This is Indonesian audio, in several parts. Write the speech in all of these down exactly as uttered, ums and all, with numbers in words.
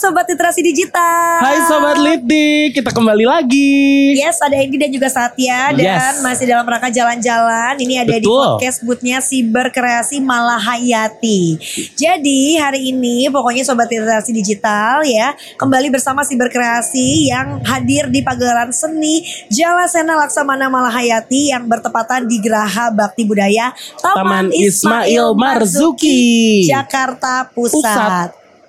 Sobat Literasi Digital. Hai Sobat Liti, kita kembali lagi. Yes, ada Edi dan juga Satya. Dan Yes. masih dalam rangka jalan-jalan. Ini ada di Betul. podcast bootnya Siberkreasi Malahayati. Jadi hari ini pokoknya Sobat Literasi Digital ya, kembali bersama Siberkreasi yang hadir di pagelaran seni Jalasena Laksamana Malahayati yang bertepatan di Geraha Bakti Budaya Taman Ismail Marzuki, Jakarta Pusat. Pusat.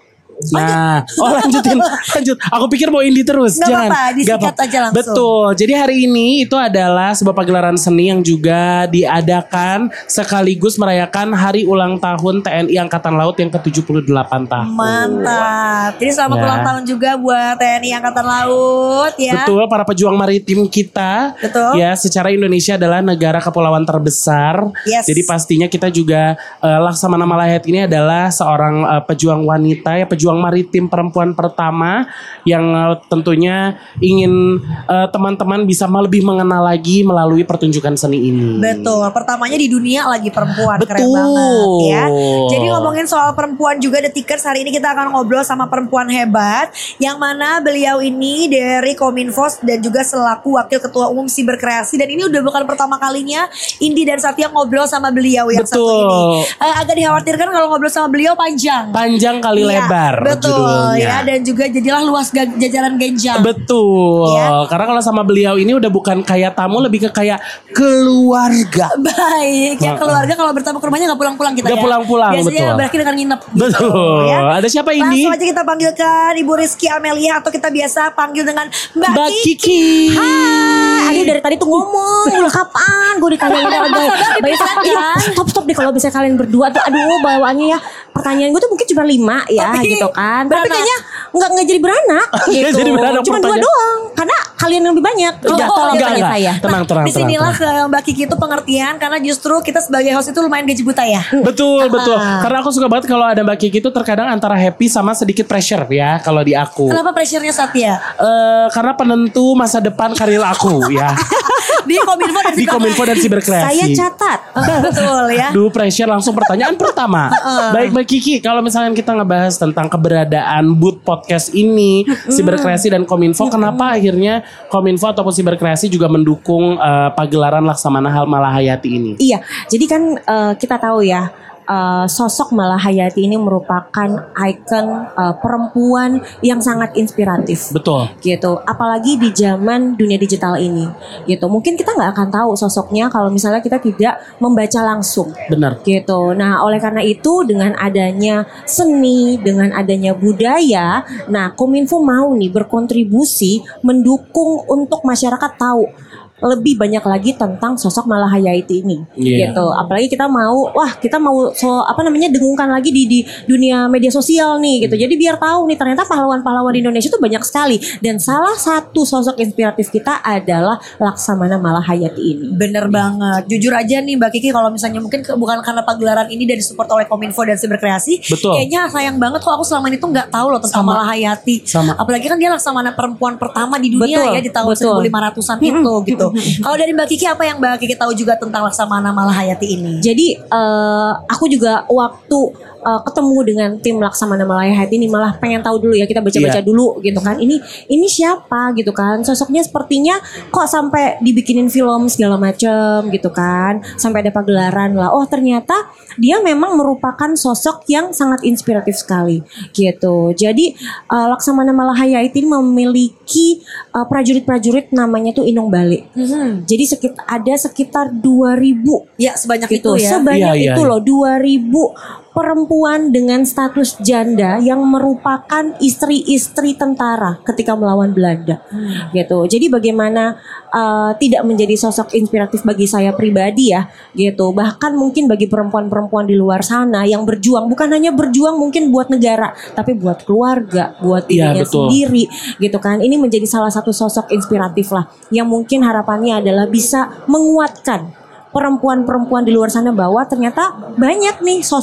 Nah, oh lanjutin, lanjut. Aku pikir mau indie terus, Nggak jangan. apa-apa, disingkat Nggak apa- aja langsung. Betul. Jadi hari ini itu adalah sebuah pagelaran seni yang juga diadakan sekaligus merayakan Hari Ulang Tahun T N I Angkatan Laut yang ke tujuh puluh delapan tahun. Mantap. Jadi selamat Ya. ulang tahun juga buat T N I Angkatan Laut ya. Betul, para pejuang maritim kita. Betul. Ya, secara Indonesia adalah negara kepulauan terbesar. Yes. Jadi pastinya kita juga eh, Laksamana Malahayati ini adalah seorang eh, pejuang wanita ya, pejuang maritim perempuan pertama yang eh, tentunya ingin eh, teman-teman bisa lebih mengenal lagi melalui pertunjukan seni ini. Betul. Pertamanya di dunia lagi perempuan. Keren Betul. banget ya. Jadi ngomongin soal perempuan juga The Tickers, hari ini kita akan ngobrol sama perempuan hebat yang mana beliau ini dari Kominfo dan juga selaku Wakil Ketua Umum Siberkreasi, dan ini udah bukan pertama kalinya Indi dan Satya ngobrol sama beliau yang Betul. satu ini. Eh, agak dikhawatirkan kalau ngobrol sama beliau panjang. Panjang kali Iya, lebar betul judulnya. ya, dan juga jadilah luas ga- jajaran genjang. Betul. Ya. Karena kalau sama beliau ini udah bukan kayak tamu, lebih ke kayak keluarga. Baik, ya keluarga kalau bertamu ke rumahnya nggak pulang-pulang kita Nggak ya. pulang-pulang, Biasanya betul. berakhir dengan nginep. Gitu, Betul. ya. Ada siapa ini? Langsung aja kita panggilkan Ibu Rizky Amelia, atau kita biasa panggil dengan Mbak, Mbak Kiki. Kiki. Hai, Adi dari tadi tuh ngomong, udah kapan? Gue ditanya udah agak baik stop stop deh kalau bisa kalian berdua tuh, aduh bawaannya ya. Pertanyaan gue tuh mungkin cuma lima ya Tapi gitu kan. Tapi beranak. kayaknya nggak nggak jadi beranak Nggak gitu. jadi beranak Cuma dua pertanyaan. doang, karena kalian yang lebih banyak. Oh, Udah, oh, tolong enggak, tanya enggak. saya. Tenang, tenang, Disinilah tenang, ke Mbak Kiki itu pengertian, karena justru kita sebagai host itu lumayan gaji buta ya. Betul, betul. Ah. Karena aku suka banget kalau ada Mbak Kiki itu terkadang antara happy sama sedikit pressure ya kalau di aku. Kenapa pressure-nya Satya? Eh, karena penentu masa depan karir aku ya. Di Kominfo dan Di Kominfo dan Siberkreasi. Saya catat. Betul ya. Duh, pressure, langsung pertanyaan pertama. Baik Mbak Kiki, kalau misalnya kita ngebahas tentang keberadaan booth podcast ini, Siberkreasi dan Kominfo, kenapa akhirnya Kominfo ataupun Siberkreasi juga mendukung eh, pagelaran Laksamana Hal Malahayati ini? Iya, jadi kan eh, kita tahu ya, eh, sosok Malahayati ini merupakan ikon eh, perempuan yang sangat inspiratif. Betul. Gitu, apalagi di zaman dunia digital ini gitu. Mungkin kita nggak akan tahu sosoknya kalau misalnya kita tidak membaca langsung Benar. gitu. Nah, oleh karena itu dengan adanya seni, dengan adanya budaya, nah Kominfo mau nih berkontribusi mendukung untuk masyarakat tahu lebih banyak lagi tentang sosok Malahayati ini, Iya. gitu. Apalagi kita mau, wah kita mau so apa namanya dengungkan lagi di di dunia media sosial nih, gitu. Jadi biar tahu nih ternyata pahlawan-pahlawan di Indonesia itu banyak sekali. Dan salah satu sosok inspiratif kita adalah Laksamana Malahayati ini. Bener banget. Jujur aja nih Mbak Kiki, kalau misalnya mungkin ke- bukan karena pagelaran ini dan disupport oleh Kominfo dan Siberkreasi, Betul. kayaknya sayang banget kok aku selama ini tuh nggak tahu loh tentang Sama. Malahayati. Sama. Apalagi kan dia Laksamana perempuan pertama di dunia Betul, ya di tahun betul. seribu lima ratusan itu gitu. Kalau dari Mbak Kiki, apa yang Mbak Kiki tahu juga tentang Laksamana Malahayati ini? Jadi eh, aku juga waktu eh, ketemu dengan tim Laksamana Malahayati ini malah pengen tahu dulu ya, kita baca-baca Iya. dulu gitu kan. Ini ini siapa gitu kan? Sosoknya sepertinya kok sampai dibikinin film segala macem gitu kan. Sampai ada pagelaran lah. Oh, ternyata dia memang merupakan sosok yang sangat inspiratif sekali gitu. Jadi eh, Laksamana Malahayati ini memiliki eh, prajurit-prajurit namanya tuh Inong Bale. Mhm. Jadi sekit, ada sekitar dua ribu Ya sebanyak gitu. itu ya. Sebanyak Iya, iya, itu iya. loh, dua ribu perempuan dengan status janda yang merupakan istri-istri tentara ketika melawan Belanda. Hmm. Gitu. Jadi bagaimana uh, tidak menjadi sosok inspiratif bagi saya pribadi ya, gitu. Bahkan mungkin bagi perempuan-perempuan di luar sana yang berjuang, bukan hanya berjuang mungkin buat negara, tapi buat keluarga, buat Iya, dirinya betul. sendiri, gitu kan. Ini menjadi salah satu sosok inspiratif lah yang mungkin harapannya adalah bisa menguatkan perempuan-perempuan di luar sana bahwa ternyata banyak nih sosok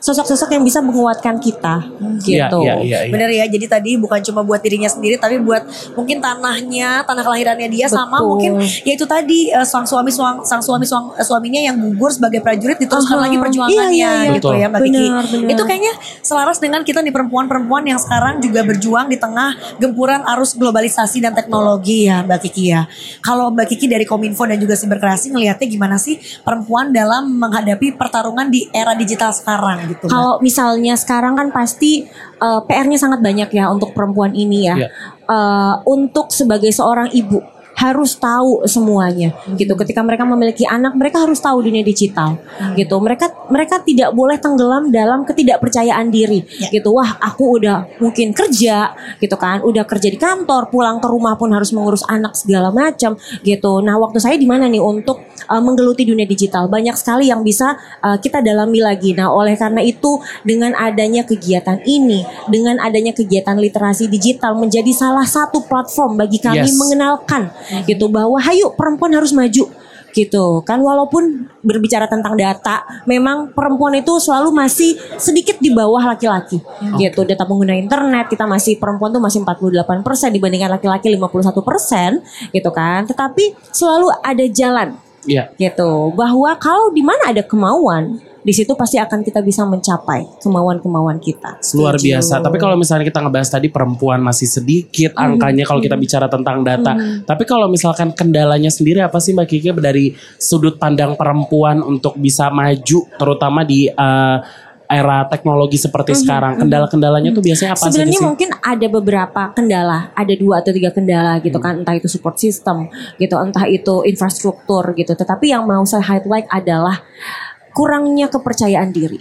sosok-sosok yang bisa menguatkan kita gitu. Iya, iya, iya. Bener ya, jadi tadi bukan cuma buat dirinya sendiri tapi buat mungkin tanahnya, tanah kelahirannya dia. Sama Betul. mungkin ya itu tadi uh, sang suami suang, sang suami suang, uh, suaminya yang gugur sebagai prajurit diteruskan Aha. lagi perjuangannya Iya, iya, iya. gitu Betul. ya Mbak Kiki. Benar, benar. Itu kayaknya selaras dengan kita nih perempuan-perempuan yang sekarang juga berjuang di tengah gempuran arus globalisasi dan teknologi ya Mbak Kiki ya. Kalau Mbak Kiki dari Kominfo dan juga Siberkreasi ngelihatnya gimana sih perempuan dalam menghadapi pertarungan di era digital sekarang gitu Mbak? Kalau misalnya sekarang kan pasti uh, P R-nya sangat banyak ya untuk perempuan ini ya. Iya. Uh, untuk sebagai seorang ibu harus tahu semuanya gitu. Ketika mereka memiliki anak, mereka harus tahu dunia digital gitu. Mereka mereka tidak boleh tenggelam dalam ketidakpercayaan diri Ya. gitu. Wah, aku udah mungkin kerja gitu kan, udah kerja di kantor, pulang ke rumah pun harus mengurus anak segala macam gitu. Nah, waktu saya di mana nih untuk uh, menggeluti dunia digital? Banyak sekali yang bisa uh, kita dalami lagi. Nah, oleh karena itu dengan adanya kegiatan ini, dengan adanya kegiatan literasi digital menjadi salah satu platform bagi kami Yes. mengenalkan gitu bahwa hayu perempuan harus maju gitu kan. Walaupun berbicara tentang data, memang perempuan itu selalu masih sedikit di bawah laki-laki gitu. Data pengguna internet kita masih, perempuan tuh masih empat puluh delapan persen dibandingkan laki-laki lima puluh satu persen gitu kan. Tetapi selalu ada jalan Iya. gitu, bahwa kalau di mana ada kemauan, di situ pasti akan kita bisa mencapai kemauan-kemauan kita. Luar Setuju. biasa. Tapi kalau misalnya kita ngebahas tadi perempuan masih sedikit angkanya kalau kita bicara tentang data. Tapi kalau misalkan kendalanya sendiri apa sih Mbak Kiki dari sudut pandang perempuan untuk bisa maju terutama di uh, era teknologi seperti sekarang. Kendala-kendalanya tuh biasanya apa Sebenarnya sih? mungkin ada beberapa kendala, ada dua atau tiga kendala gitu kan, entah itu support system gitu, entah itu infrastruktur gitu. Tetapi yang mau saya highlight adalah kurangnya kepercayaan diri.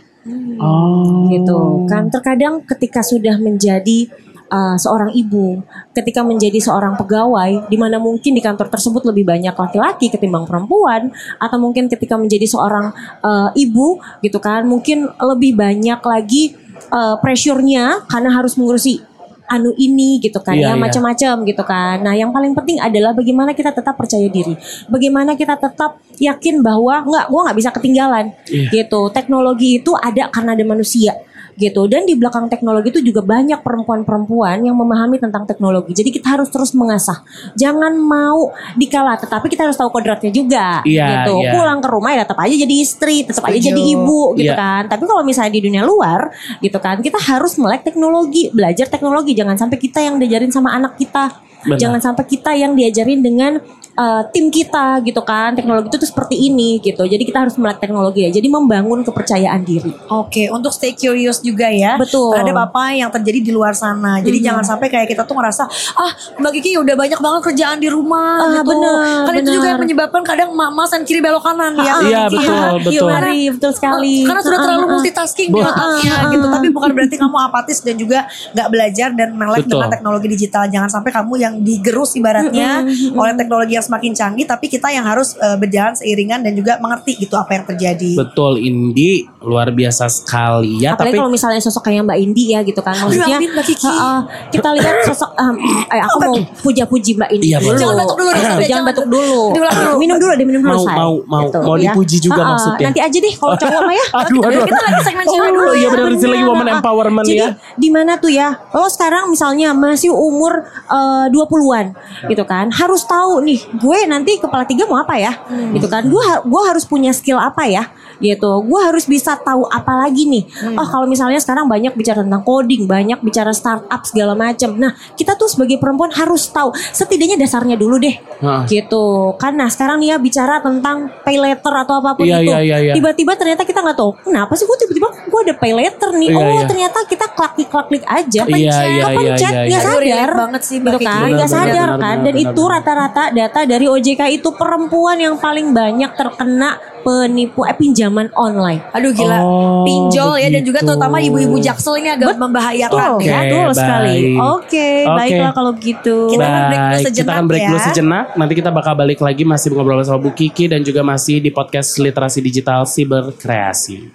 Oh. Gitu kan. Terkadang ketika sudah menjadi uh, seorang ibu, ketika menjadi seorang pegawai, di mana mungkin di kantor tersebut lebih banyak laki-laki ketimbang perempuan, atau mungkin ketika menjadi seorang uh, ibu gitu kan, mungkin lebih banyak lagi uh, pressure-nya karena harus mengurusi anu ini gitu kan, Iya, ya iya. macam-macam gitu kan. Nah, yang paling penting adalah bagaimana kita tetap percaya diri, bagaimana kita tetap yakin bahwa nggak, gua nggak bisa ketinggalan Iya. gitu. Teknologi itu ada karena ada manusia gitu, dan di belakang teknologi itu juga banyak perempuan-perempuan yang memahami tentang teknologi. Jadi kita harus terus mengasah, jangan mau dikalah, tetapi kita harus tahu kodratnya juga. Iya, gitu. iya. Pulang ke rumah ya tetap aja jadi istri, tetap aja Setuju. jadi ibu gitu Iya. kan. Tapi kalau misalnya di dunia luar gitu kan, kita harus melek teknologi, belajar teknologi. Jangan sampai kita yang diajarin sama anak kita, Benar. jangan sampai kita yang diajarin dengan uh, tim kita gitu kan. Teknologi itu tuh seperti ini gitu. Jadi kita harus melek teknologi ya. Jadi membangun kepercayaan diri. Oke, untuk stay curious juga ya. Betul. Terhadap apa yang terjadi di luar sana. Jadi Mhm. jangan sampai kayak kita tuh ngerasa, ah Mbak Kiki udah banyak banget kerjaan di rumah Ah, gitu. benar, Kan itu juga benar. yang menyebabkan kadang mama sen kiri belok kanan ya. Ah, Iya, Mbak Kiki, betul, ya. betul. Iya, mari, betul sekali. Karena sudah Ah, terlalu ah, ah. multitasking di Bo- otaknya Ah, ah, gitu. ah. Tapi bukan berarti kamu apatis dan juga gak belajar dan melek Betul. dengan teknologi digital. Jangan sampai kamu yang digerus ibaratnya Mm-mm, mm-mm. oleh teknologi yang semakin canggih. Tapi kita yang harus uh, berjalan seiringan dan juga mengerti gitu apa yang terjadi. Betul, Indi luar biasa sekali ya. Apalagi Tapi kalau misalnya sosok kayak Mbak Indi ya gitu kan, maksudnya Amin, Mbak Kiki. uh, uh, kita lihat sosok um, eh, aku mau puja-puji Mbak Indi Iya, dulu. boleh. Jangan batuk dulu, Rizal, Jangan jangan batuk batuk. dulu. Diulang dulu. Minum dulu deh, minum dulu Mau- say. mau- mau- Gitu, mau ya. dipuji juga Uh, uh, maksudnya. Nanti aja deh kalau cowok mah ya. Aduh, aduh. Kita lagi segmen cewek Oh, dulu iya ya. benar, di sini lagi benar. woman empowerment Jadi ya. di mana tuh ya, lo sekarang misalnya masih umur uh, dua puluhan gitu kan, harus tahu nih gue nanti kepala tiga mau apa ya gitu kan, gue ha- gue harus punya skill apa ya gitu, gue harus bisa tahu apa lagi nih. Oh, kalau misalnya sekarang banyak bicara tentang coding, banyak bicara startup segala macam. Nah, kita tuh sebagai perempuan harus tahu setidaknya dasarnya dulu deh Hah. gitu kan. Nah, sekarang nih ya bicara tentang pay letter atau apapun Iya, itu, iya, iya, iya. tiba-tiba ternyata kita nggak tahu kenapa sih gue tiba-tiba gue ada pay letter nih. Iya, Oh, iya. ternyata kita klik-klik aja, Iya, iya, iya, kepencet, iya, nggak iya. Aduh, sadar relate banget sih, Mbak gitu Kiki. kan, Benar, nggak benar, sadar benar, kan. benar, Dan benar, itu benar. rata-rata data dari O J K itu perempuan yang paling banyak terkena penipu eh pinjaman online. Aduh gila, Oh, pinjol ya, dan juga begitu. terutama ibu-ibu jaksel ini agak membahayakan Betul, ya. betul baik. sekali. Oke, Oke. baiklah kalau begitu. Kita akan break dulu Baik, sejenak kita akan break dulu ya. sejenak. Nanti kita bakal balik lagi masih ngobrol sama Bu Kiki dan juga masih di podcast Literasi Digital Siberkreasi.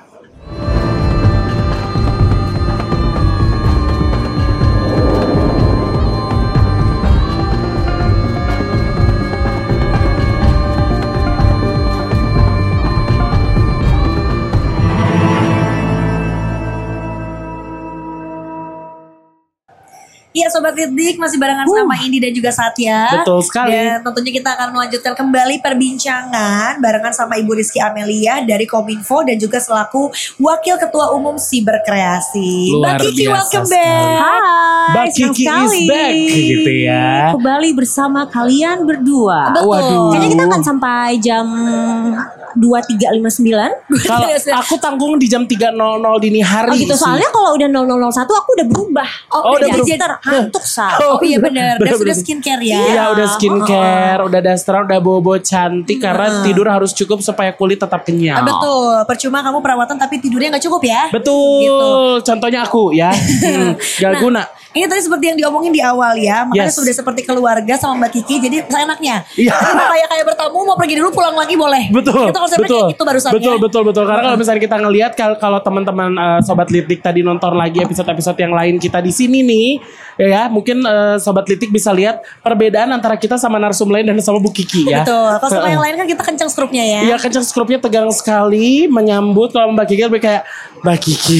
Iya Sobat Litdik, masih barengan Uh. sama Indi dan juga Satya. Betul sekali. Dan tentunya kita akan melanjutkan kembali perbincangan barengan sama Ibu Rizky Amelia dari Kominfo dan juga selaku Wakil Ketua Umum Siberkreasi. Luar Mbak Kiki, biasa welcome sekali. back. Hai, Mbak senang Kiki is sekali. back gitu ya. Kembali bersama kalian berdua. Betul. Waduh. Kayaknya kita akan sampai jam dua tiga lima sembilan. Kalau aku tanggung di jam tiga nol nol dini hari. Oh gitu, sih. soalnya kalau udah nol nol nol satu aku udah berubah. Oh, udah Jadi berubah. ngantuk Sal. Oh iya benar, dan Bener, sudah bener. skincare ya. Iya udah skincare, udah dasteran, udah bobo cantik karena tidur harus cukup supaya kulit tetap kenyal. Ah, betul, percuma kamu perawatan tapi tidurnya nggak cukup ya. Betul. Gitu. Contohnya aku ya. Hmm, gak Nah, guna. Ini tadi seperti yang diomongin di awal ya, makanya Yes. sudah seperti keluarga sama Mbak Kiki, jadi seenaknya. Iya. Jadi mau kayak kayak bertamu, mau pergi dulu pulang lagi boleh. Betul, Itu konsepnya betul, kayak gitu barusan betul, ya. betul, betul. Karena kalau misalnya kita ngelihat kalau kalau teman-teman uh, Sobat Litik tadi nonton lagi episode-episode yang lain kita di sini nih, ya mungkin uh, Sobat Litik bisa lihat perbedaan antara kita sama narsum lain dan sama Bu Kiki ya. Betul. Kalau sama Uh-uh. yang lain kan kita kencang struknya ya. Iya kencang skrupnya tegang sekali menyambut. Kalau Mbak Kiki lebih kayak Mbak Kiki.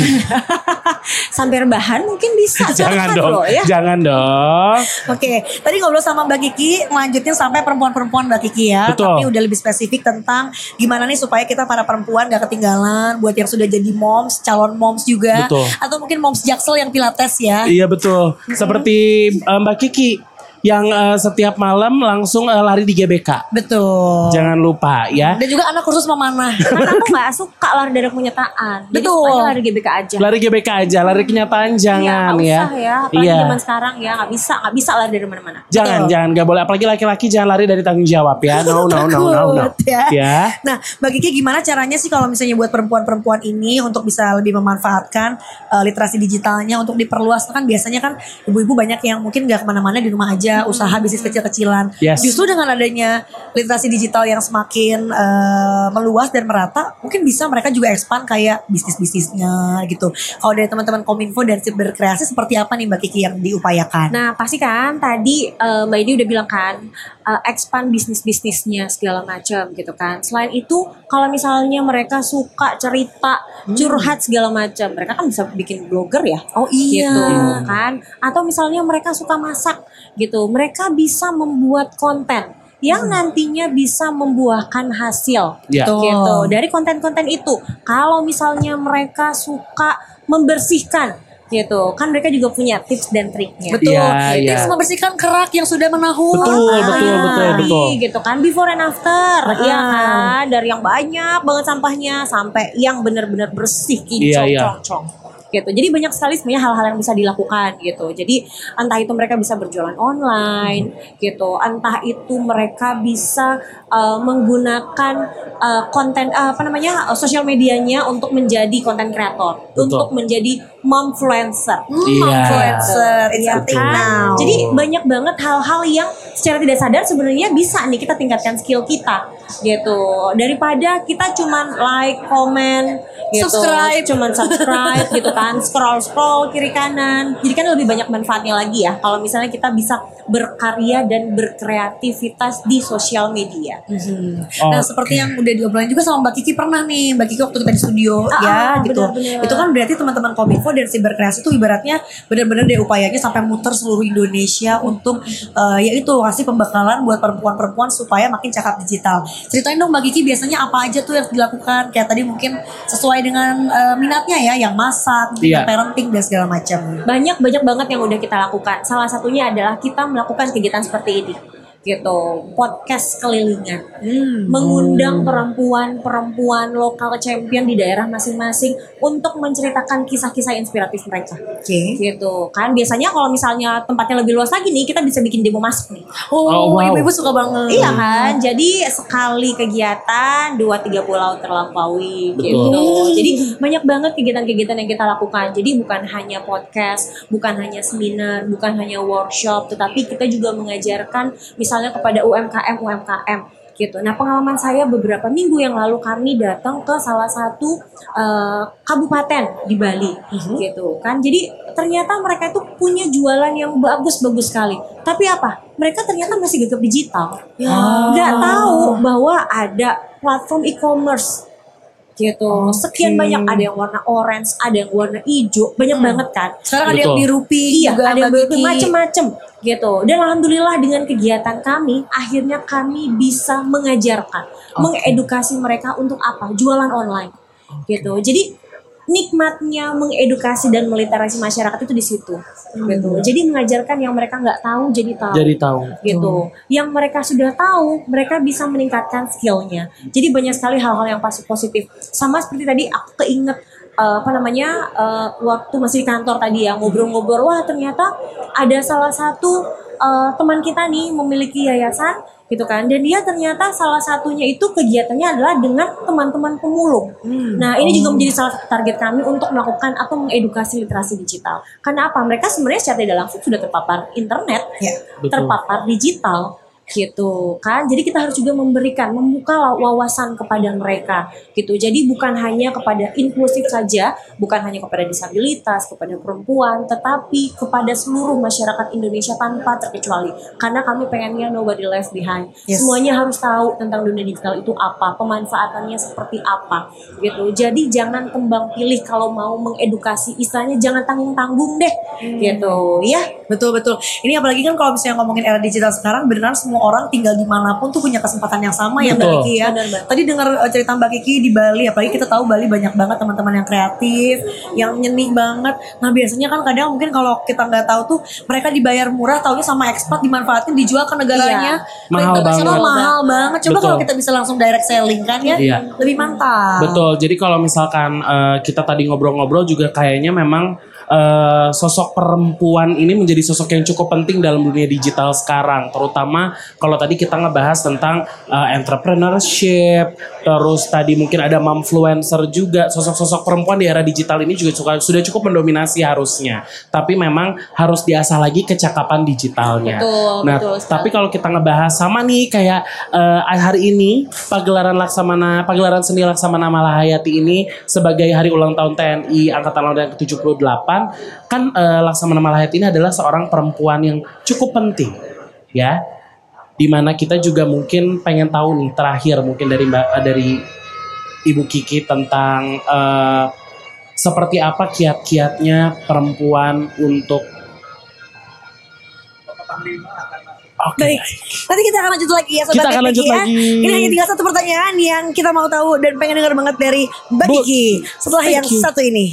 Sampai rebahan mungkin bisa. Jangan Silakan dong, loh, ya. jangan dong. Oke, tadi ngobrol sama Mbak Kiki, lanjutin sampai perempuan-perempuan Mbak Kiki ya. Betul. Tapi udah lebih spesifik tentang gimana nih supaya kita para perempuan gak ketinggalan. Buat yang sudah jadi moms, calon moms juga. Betul. Atau mungkin moms jaksel yang pilates ya. Iya betul. Seperti uh, Mbak Kiki yang uh, setiap malam langsung uh, lari di G B K. Betul. Jangan lupa ya. Dan juga anak kursus memanah. Karena aku gak suka lari dari kenyataan. Jadi Betul. sukanya lari G B K aja. Lari G B K aja, lari kenyataan jangan Iya, ya. gak usah ya. Apalagi Iya. zaman sekarang ya gak bisa, gak bisa lari dari mana-mana. Jangan, Betul. jangan, gak boleh. Apalagi laki-laki jangan lari dari tanggung jawab ya. No, no, no, no, no. Takut, ya. Ya. Nah, Mbak Kiki gimana caranya sih kalau misalnya buat perempuan-perempuan ini untuk bisa lebih memanfaatkan uh, literasi digitalnya untuk diperluas? Kan biasanya kan ibu-ibu banyak yang mungkin gak kemana-mana di rumah aja, usaha bisnis kecil-kecilan. Yes. Justru dengan adanya literasi digital yang semakin uh, meluas dan merata, mungkin bisa mereka juga expand kayak bisnis-bisnisnya gitu. Kalau dari teman-teman Kominfo dan Siberkreasi seperti apa nih Mbak Kiki yang diupayakan? Nah pasti kan tadi uh, Mbak Edi udah bilang kan uh, expand bisnis-bisnisnya segala macam gitu kan. Selain itu kalau misalnya mereka suka cerita curhat segala macam, mereka kan bisa bikin blogger ya. Oh iya. Gitu kan. Atau misalnya mereka suka masak gitu, mereka bisa membuat konten yang nantinya bisa membuahkan hasil Ya. gitu dari konten-konten itu. Kalau misalnya mereka suka membersihkan gitu kan, mereka juga punya tips dan triknya. Betul. Iya, Tips iya. membersihkan kerak yang sudah menahun. Betul, Ah. betul, betul, betul. Gitu kan, before and after, Ah. ya kan, dari yang banyak banget sampahnya sampai yang benar-benar bersih, kinclong, Iya, iya. cong-cong. Gitu. Jadi banyak sekali sebenarnya hal-hal yang bisa dilakukan gitu. Jadi entah itu mereka bisa berjualan online gitu, entah itu mereka bisa uh, menggunakan uh, konten uh, apa namanya uh, sosial medianya untuk menjadi konten kreator, Betul. untuk menjadi momfluencer. Hmm, Iya. influencer, it's a thing Kan? now. Jadi banyak banget hal-hal yang secara tidak sadar sebenarnya bisa nih kita tingkatkan skill kita gitu. Daripada kita cuman like, komen gitu, Subscribe. cuman subscribe gitu kan, scroll scroll kiri kanan. Jadi kan lebih banyak manfaatnya lagi ya kalau misalnya kita bisa berkarya dan berkreativitas di sosial media. Oh, Nah seperti yang udah diobrolin juga sama Mbak Kiki pernah nih, Mbak Kiki waktu kita di studio Ah, ya ah, gitu. benar-benar. Itu kan berarti teman-teman Kominfo dan Siberkreasi itu ibaratnya benar-benar deh upayanya sampai muter seluruh Indonesia untuk uh, ya itu kasih pembekalan buat perempuan-perempuan supaya makin cakap digital. Ceritain dong Mbak Kiki biasanya apa aja tuh yang dilakukan? Kayak tadi mungkin sesuai dengan uh, minatnya ya, yang masak, Iya. yang parenting dan segala macam. Banyak banyak banget yang udah kita lakukan. Salah satunya adalah kita melakukan kegiatan seperti ini gitu, podcast kelilingan, Hmm. mengundang perempuan-perempuan lokal champion di daerah masing-masing untuk menceritakan kisah-kisah inspiratif mereka. Oke. Gitu kan, biasanya kalau misalnya tempatnya lebih luas lagi nih, kita bisa bikin demo masak nih. Oh, Oh, wow. ibu-ibu suka banget. Iya kan, jadi sekali kegiatan dua tiga pulau terlampaui Betul. gitu. Jadi banyak banget kegiatan-kegiatan yang kita lakukan. Jadi bukan hanya podcast, bukan hanya seminar, bukan hanya workshop, tetapi kita juga mengajarkan misalnya kepada U M K M U M K M gitu. Nah, pengalaman saya beberapa minggu yang lalu kami datang ke salah satu uh, kabupaten di Bali gitu kan. Jadi ternyata mereka itu punya jualan yang bagus-bagus sekali. Tapi apa? Mereka ternyata masih gagap digital. Ya. Nggak tahu bahwa ada platform e-commerce gitu. Okay. Sekian banyak, ada yang warna orange, ada yang warna hijau, banyak Hmm. banget kan. Sekarang ada Betul. yang biru pink Iya, juga, ada yang Mbak berbeda Kiki. macem-macem gitu. Dan alhamdulillah dengan kegiatan kami, akhirnya kami bisa mengajarkan, mengedukasi mereka untuk apa? Jualan online, gitu. Jadi nikmatnya mengedukasi dan meliterasi masyarakat itu di situ, gitu. Jadi mengajarkan yang mereka nggak tahu jadi tahu. Jadi tahu. Gitu. Yang mereka sudah tahu, mereka bisa meningkatkan skillnya. Jadi banyak sekali hal-hal yang pasti positif. Sama seperti tadi aku keinget uh, apa namanya uh, waktu masih di kantor tadi ya, ngobrol-ngobrol, wah ternyata ada salah satu uh, teman kita nih memiliki yayasan gitu kan, dan dia ternyata salah satunya itu kegiatannya adalah dengan teman-teman pemulung. Hmm. Nah ini juga menjadi salah satu target kami untuk melakukan atau mengedukasi literasi digital. Karena apa? Mereka sebenarnya secara tidak langsung sudah terpapar internet, Ya, betul. terpapar digital, gitu kan. Jadi kita harus juga memberikan, membuka wawasan kepada mereka, gitu. Jadi bukan hanya kepada inklusif saja, bukan hanya kepada disabilitas, kepada perempuan, tetapi kepada seluruh masyarakat Indonesia tanpa terkecuali. Karena kami pengennya nobody left behind. Yes. Semuanya harus tahu tentang dunia digital itu apa, pemanfaatannya seperti apa, gitu. Jadi jangan tembang pilih kalau mau mengedukasi, istilahnya jangan tanggung-tanggung deh, gitu, ya. Betul betul. Ini apalagi kan kalau misalnya ngomongin era digital sekarang, beneran semua orang tinggal dimanapun tuh punya kesempatan yang sama ya Mbak Betul. Kiki ya. Benar, Mbak. Tadi dengar uh, cerita Mbak Kiki di Bali, apalagi kita tahu Bali banyak banget teman-teman yang kreatif, yang nyeni banget. Nah biasanya kan kadang mungkin kalau kita nggak tahu tuh mereka dibayar murah, taunya sama ekspat dimanfaatin dijual ke negaranya. Iya. Ke Mahal internasional banget. mahal banget. Coba Betul. kalau kita bisa langsung direct selling kan ya, Iya. lebih mantap. Betul. Jadi kalau misalkan uh, kita tadi ngobrol-ngobrol juga kayaknya memang uh, sosok perempuan ini menjadi sosok yang cukup penting dalam dunia digital sekarang. Terutama kalau tadi kita ngebahas tentang uh, entrepreneurship, terus tadi mungkin ada momfluencer juga. Sosok-sosok perempuan di era digital ini juga suka, sudah cukup mendominasi harusnya. Tapi memang harus diasah lagi kecakapan digitalnya. Betul, Nah, betul sekali. tapi kalau kita ngebahas sama nih kayak uh, hari ini pagelaran Laksamana pagelaran seni Laksamana Malahayati ini sebagai hari ulang tahun T N I Angkatan Laut yang ke tujuh puluh delapan, kan uh, Laksamana Malahayati ini adalah seorang perempuan yang cukup penting ya, dimana kita juga mungkin pengen tahu nih terakhir mungkin dari Mbak dari Ibu Kiki tentang uh, seperti apa kiat-kiatnya perempuan untuk Oke. Baik, nanti kita akan lanjut lagi ya Sobat Kita akan Kiki lanjut ya. lagi. Ini hanya tinggal satu pertanyaan yang kita mau tahu dan pengen dengar banget dari Mbak Bu, Kiki setelah thank yang you. satu ini.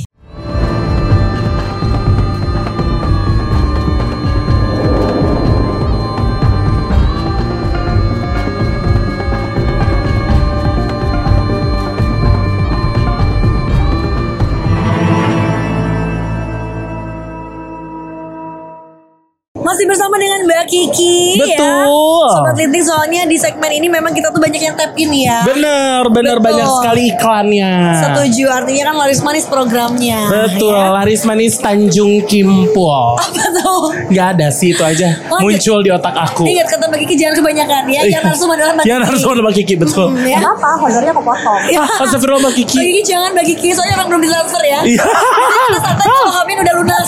Masih bersama dengan Mbak Kiki ya. Betul. Sobat Linting, soalnya di segmen ini memang kita tuh banyak yang tap in ya. Bener, bener Betul. banyak sekali iklannya. Setuju, artinya kan laris manis programnya. Betul, ya. laris manis Tanjung Kimpul. Apa tuh? Gak ada sih itu aja. Oh, Muncul di otak aku. Ingat kata Mbak Kiki jangan kebanyakan ya. Yang narsum adalah Mbak Yang Kiki. harus ada Mbak Kiki, betul. Hmm, ya. Kenapa? Honornya aku potong. Ya. Astagfirullah Mbak Kiki. Mbak Kiki jangan Mbak Kiki, soalnya orang belum ditransfer ya. Iya. Kita santai kalau kami udah lunas.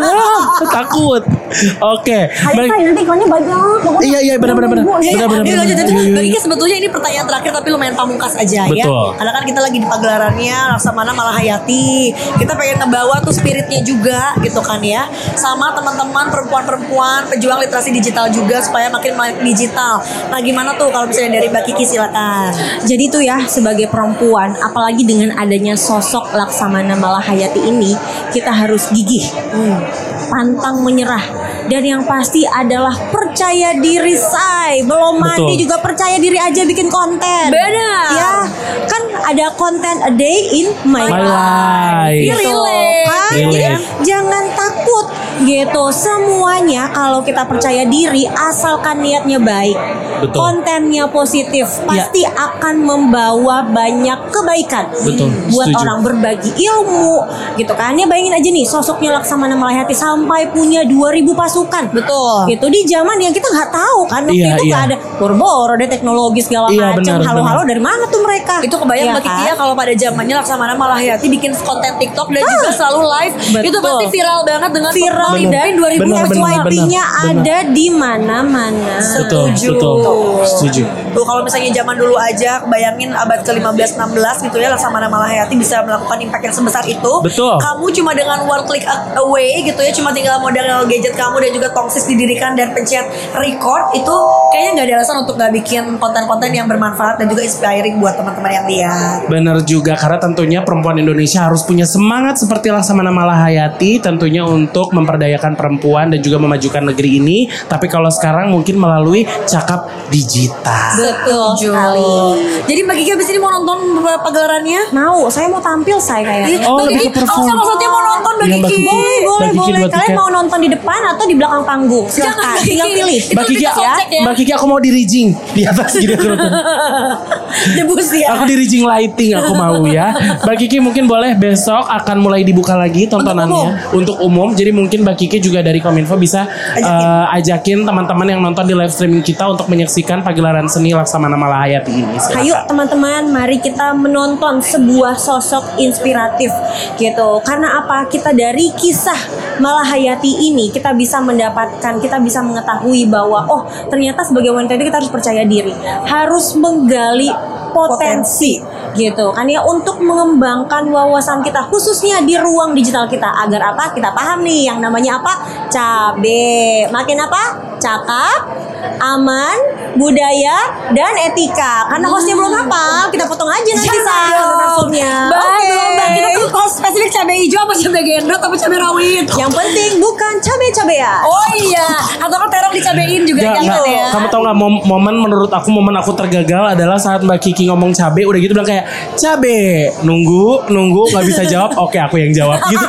Takut. Oke. Ayo Baik. Kak, nanti iklannya banyak. Pokoknya Iya, iya, benar, benar, benar. Iya, Iya, Benar, benar, iya, benar. lanjut, lanjut. Iya, iya, Mbak iya. Kiki sebetulnya ini pertanyaan terakhir tapi lumayan pamungkas aja ya. Betul. Karena kan kita lagi di pagelarannya Laksamana Malahayati. Kita pengen ngebawa tuh spiritnya juga gitu kan ya. Sama teman-teman perempuan-perempuan pejuang literasi digital juga supaya makin melek digital. Nah gimana tuh kalau misalnya dari Mbak Kiki silakan. Jadi tuh ya sebagai perempuan, apalagi dengan adanya sosok Laksamana Malahayati ini, kita harus gigih, Hmm. pantang menyerah, dan yang pasti adalah percaya diri say. Belum mandi Betul. juga percaya diri aja bikin konten. Benar. Ya, kan ada konten a day in my, My life. Gitu, Relate. kan? Relate. Jadi, jangan takut gitu. Semuanya kalau kita percaya diri, asalkan niatnya baik, Betul. kontennya positif, pasti akan membawa banyak kebaikan. Betul, Buat setuju. orang berbagi ilmu gitu kan. Ya bayangin aja nih sosoknya Laksamana Malahayati sampai punya dua ribu pasukan. Betul. Gitu di zaman yang kita nggak tahu kan, waktu Iya, itu nggak iya. ada boro-boro, ada teknologi segala Iya, macam. benar, Halo-halo benar. dari mana tuh mereka? Itu kebayang Iya Mbak Kiki kan? ya kalau pada zamannya Laksamana Malahayati bikin konten TikTok dan juga selalu live. Betul. Itu pasti viral banget dengan Viral dan dua ribu Benar, benar, F Y P-nya benar. ada di mana-mana. Betul, Setuju. betul, gitu. Setuju. Tuh kalau misalnya zaman dulu aja, bayangin abad ke lima belas enam belas gitu ya, Laksamana Malahayati bisa melakukan impact yang sebesar itu. Betul. Kamu cuma dengan one click away gitu ya, cuma tinggal modal gadget kamu dan juga tongsis didirikan dan pencet record, itu kayaknya nggak ada alasan untuk nggak bikin konten-konten yang bermanfaat dan juga inspiring buat teman-teman yang lihat. Bener juga, karena tentunya perempuan Indonesia harus punya semangat seperti Laksamana Malahayati tentunya untuk memperdayakan perempuan dan juga memajukan negeri ini. Tapi kalau sekarang mungkin melalui cakap digital. Betul sekali. Jadi Mbak Kiki abis ini mau nonton pagelarannya? Mau, saya mau tampil saya kayaknya. Oh, Mbak lebih Kiki, ke perform. aku sama maksudnya mau nonton Mbak Iya, Mbak Kiki. Kiki. Boleh, boleh, Mbak Kiki boleh. dua Kalian tiket. mau nonton di depan atau di belakang panggung? Jangan, Silakan, Mbak tinggal Kiki. pilih. Itu Mbak Kiki, kita soundcheck ya. Mbak Kiki aku mau di rigging di atas gini aku nonton. Debus ya. Aku di rigging lighting aku mau ya. Mbak Kiki mungkin boleh besok akan mulai dibuka lagi tontonannya untuk umum. Jadi mungkin Mbak Kiki juga dari Kominfo bisa Ajakin. uh, ajakin teman-teman yang nonton di live streaming kita untuk menyaksikan pagelaran seni Laksamana Malahayati ini. Silakan. Ayo teman-teman, mari kita menonton sebuah sosok inspiratif gitu. Karena apa? Kita dari kisah Malahayati ini kita bisa mendapatkan, kita bisa mengetahui bahwa oh ternyata sebagai wanita itu kita harus percaya diri, harus menggali potensi, gitu kan ya, untuk mengembangkan wawasan kita khususnya di ruang digital kita agar apa? Kita paham nih yang namanya apa? Cabe. Makin apa? Cakap, aman, budaya, dan etika. Karena hostnya belum hafal, kita potong aja nanti langsungnya. Baik, Mbak, kita tuh kalau spesifik cabai hijau apa cabai gendot apa cabai rawit? Yang penting bukan cabe-cabean. Oh iya, atau kan terong dicabein juga Nggak, jangan nggak. ya. Kamu tau gak mom- momen menurut aku momen aku tergagal adalah saat Mbak Kiki ngomong cabe udah gitu bilang kayak cabe, nunggu nunggu nggak bisa jawab, oke aku yang jawab gitu.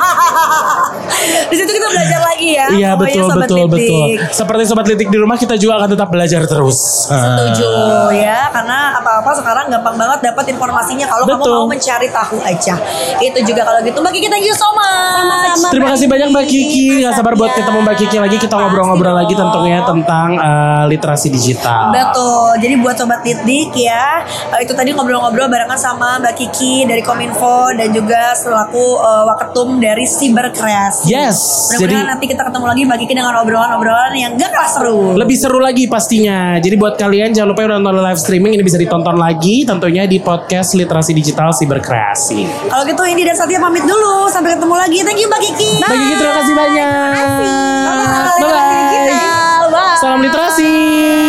Di situ kita belajar lagi ya. Iya Pokoknya betul Sobat betul Lidik. betul. Seperti sobat litik di rumah kita juga akan tetap belajar terus. Setuju ya, karena apa-apa sekarang gampang banget dapat informasinya kalau kamu Betul. mau mencari tahu aja. Itu juga kalau gitu Mbak Kiki, thank you so much. Sama-sama. Terima kasih banyak Mbak Kiki. Gak sabar buat ketemu Mbak Kiki lagi. Kita ngobrol-ngobrol lagi tentunya tentang uh, literasi digital. Betul. Jadi buat sobat Lidik ya, uh, itu tadi ngobrol-ngobrol barengan sama Mbak Kiki dari Kominfo dan juga selaku uh, Waketum dari Siberkreasi. Yes. Mudah-mudahan Jadi nanti kita ketemu lagi Mbak Kiki dengan obrolan-obrolan yang gak kalah seru. lebih seru lagi pastinya. Jadi buat kalian jangan lupa yang nonton live streaming ini bisa ditonton lagi tentunya di podcast Literasi Digital Siberkreasi. Kalau gitu Indi dan Satya pamit dulu. Sampai ketemu lagi. Thank you Mbak Kiki. Mbak Kiki terima kasih banyak. Bye. Bye bye. Bye. Salam literasi.